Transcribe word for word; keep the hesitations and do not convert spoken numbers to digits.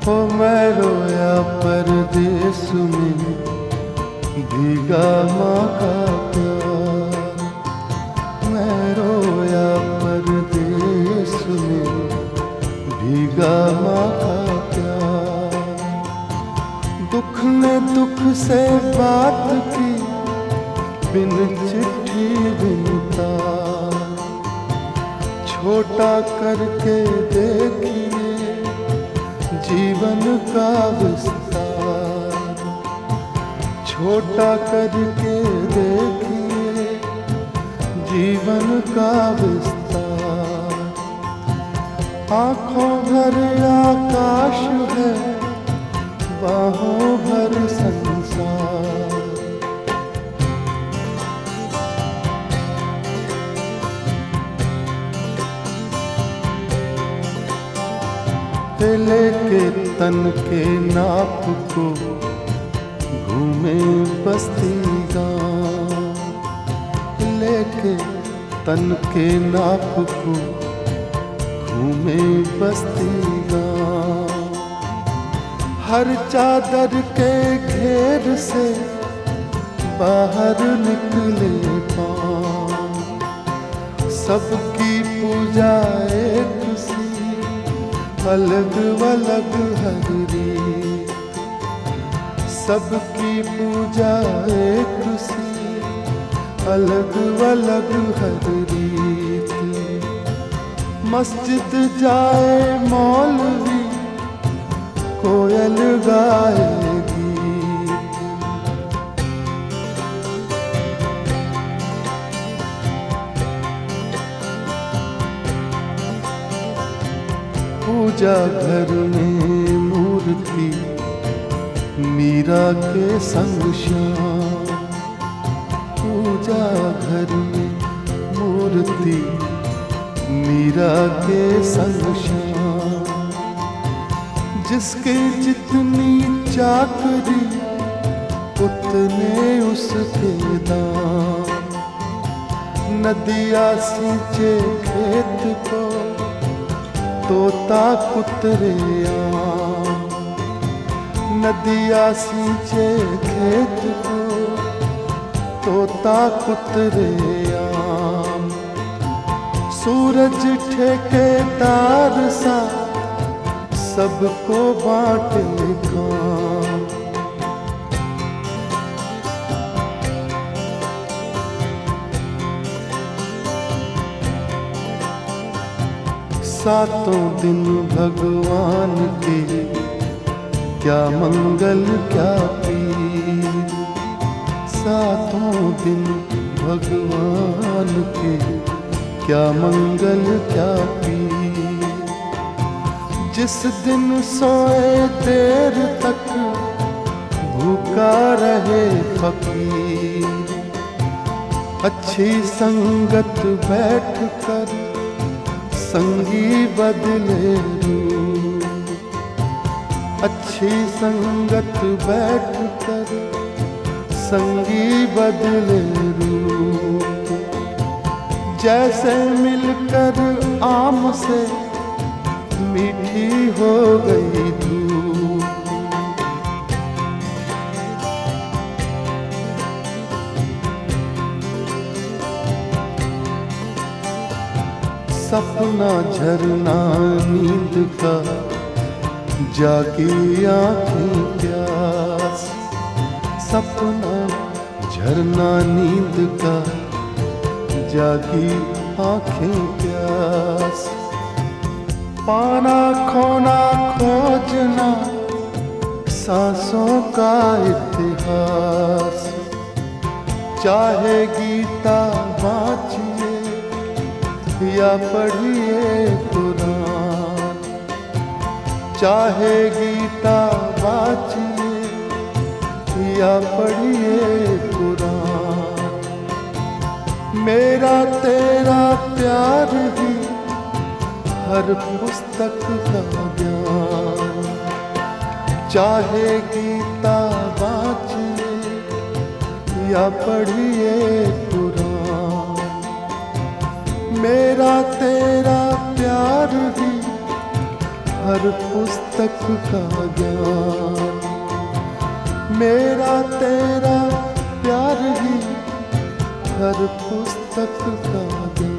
हो मैं रोया परदेस में भीगा माँ का प्यार। मैं रोया परदेस में भीगा माँ का प्यार। दुख ने दुख से बात की बिन चिट्ठी बिन तार। छोटा करके देखिए जीवन का विस्तार। छोटा करके देखिए जीवन का विस्तार। आँखों भर आकाश है, बाहों भर संसार। लेके तन के नाप को घूमे बस्ती गाँव। लेके तन के नाप को घूमे बस्ती गाँव। हर चादर के घेर से बाहर निकले पाँव। सबकी पूजा एक सी अलग अलग हर रीत। सबकी पूजा एक सी अलग अलग हर रीत। मस्जिद जाए मौलवी कोयल गाएगी। पूजा घर में मूर्ति मीरा के संग श्याम। पूजा घर में मूर्ति मीरा के संग श्याम। जिसके जितनी चाकरी उतने उसके दाम। नदिया सींचे खेत को तोता कुतरे आम। नदिया सींचे खेत को तोता कुतरे आम। सूरज ठेकेदार सा सबको बांटे काम। सातों दिन भगवान के क्या मंगल क्या पीर। सातों दिन भगवान के क्या मंगल क्या पीर। जिस दिन सोए देर तक भूखा रहे फकीर। अच्छी संगत बैठ कर संगी बदले रूप। अच्छी संगत बैठ कर संगी बदले रूप। जैसे मिलकर आम से मीठी हो गई धूप। सपना झरना नींद का जागी आँखें प्यास। सपना झरना नींद का जागी आँखें प्यास। पाना खोना खोजना सांसों का इतिहास। चाहे गीता बाँचिए या पढ़िए कुरान। चाहे गीता बाँचिए या पढ़िए कुरान। मेरा तेरा प्यार ही हर पुस्तक का ज्ञान। चाहे गीता बाँचिए या पढ़िए कुरान। मेरा तेरा प्यार भी हर हर पुस्तक का ज्ञान। मेरा तेरा प्यार ही हर पुस्तक का ज्ञान।